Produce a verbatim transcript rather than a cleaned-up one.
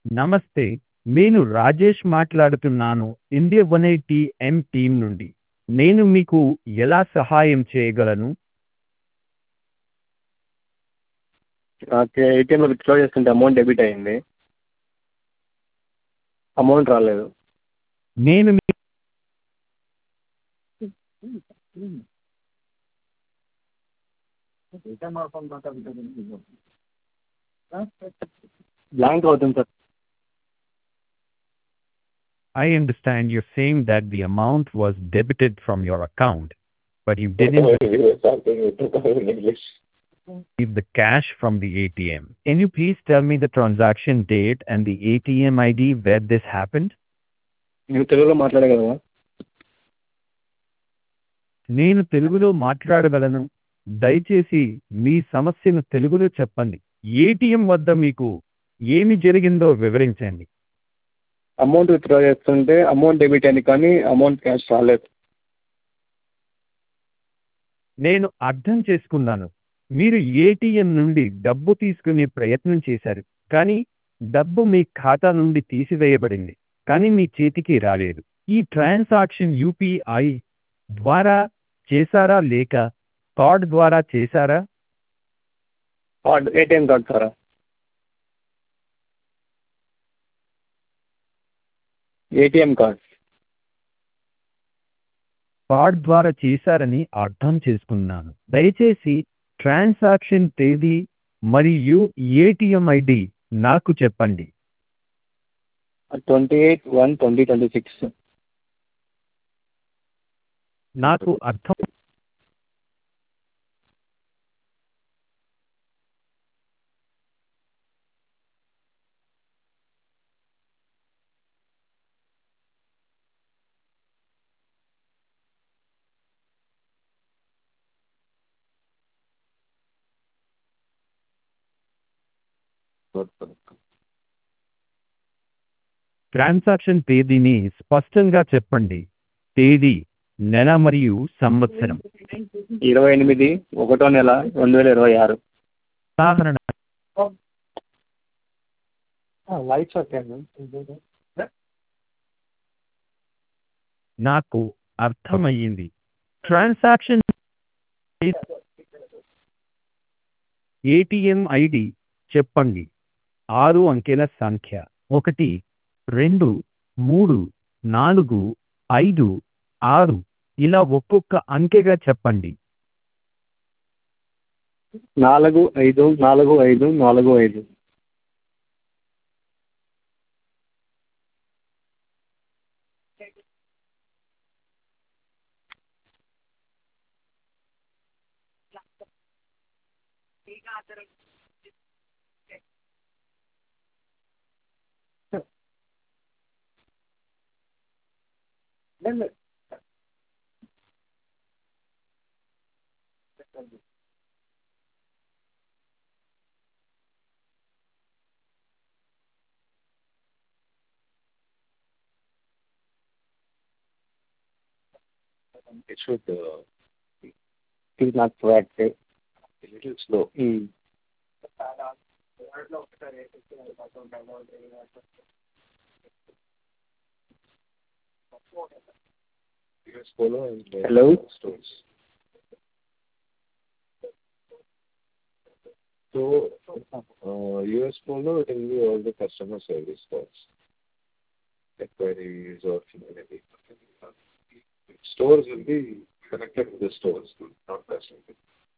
నమస్తే. నేను రాజేష్ మాట్లాడుతున్నాను. India one eighty M team నుండి. నేను మీకు ఎలా సహాయం చేయగలను? నాకు ఏటీఎంలో విత్డ్రా చేస్తుంటే అమౌంట్ డెబిట్ అయింది. అమౌంట్ రాలేదు. నేను మీ బ్లాంక్ అవుతుంది sir. I understand you're saying that the amount was debited from your account, but you didn't receive the cash from the A T M. Can you please tell me the transaction date and the A T M I D where this happened? నువ్వు తెలుగులో మాట్లాడగలవా? నేను తెలుగులో మాట్లాడగలను. దయచేసి మీ సమస్యను తెలుగులో చెప్పండి. ATM వద్ద మీకు ఏమి జరిగిందో వివరించండి. అమౌంట్ విత్డ్రా చేస్తుంటే అమౌంట్ డెబిట్ అయింది కానీ అమౌంట్ క్యాష్ రాలేదు. నేను అర్థం చేసుకున్నాను. మీరు ఏటీఎం నుండి డబ్బు తీసుకునే ప్రయత్నం చేశారు, కానీ డబ్బు మీ ఖాతా నుండి తీసివేయబడింది, కానీ మీ చేతికి రాలేదు. ఈ ట్రాన్సాక్షన్ యూపీఐ ద్వారా చేశారా లేక కార్డ్ ద్వారా చేశారా? కార్డ్, ఏటీఎం కార్డ్ సారా? ATM card. కార్డ్ ద్వారా చేశారని అర్థం చేసుకున్నాను. దయచేసి ట్రాన్సాక్షన్ తేదీ మరియు ఏటీఎం ఐడి నాకు చెప్పండి. Twenty eight one twenty twenty six. నాకు అర్థం ట్రాన్సాక్షన్ తేదీని స్పష్టంగా చెప్పండి. తేదీ, నెల మరియు సంవత్సరం. ఇరవై ఎనిమిది ఒకటో నెల రెండు వేల ఇరవై ఆరు. ఉదాహరణ నాకు అర్థమయ్యింది. ట్రాన్సాక్షన్ ఏటీఎం ఐడి చెప్పండి. ఆరు అంకెల సంఖ్య ఒకటి రెండు మూడు నాలుగు ఐదు ఆరు, ఇలా ఒక్కొక్క అంకెగా చెప్పండి. నాలుగు ఐదు నాలుగు ఐదు నాలుగు ఐదు. It should uh, is not proactive. A little slow. Mm. U S Polo and uh, Hello. Stores. So uh, U S Polo will be all the customer service calls, queries or anything. Stores will be connected to the stores, not personal.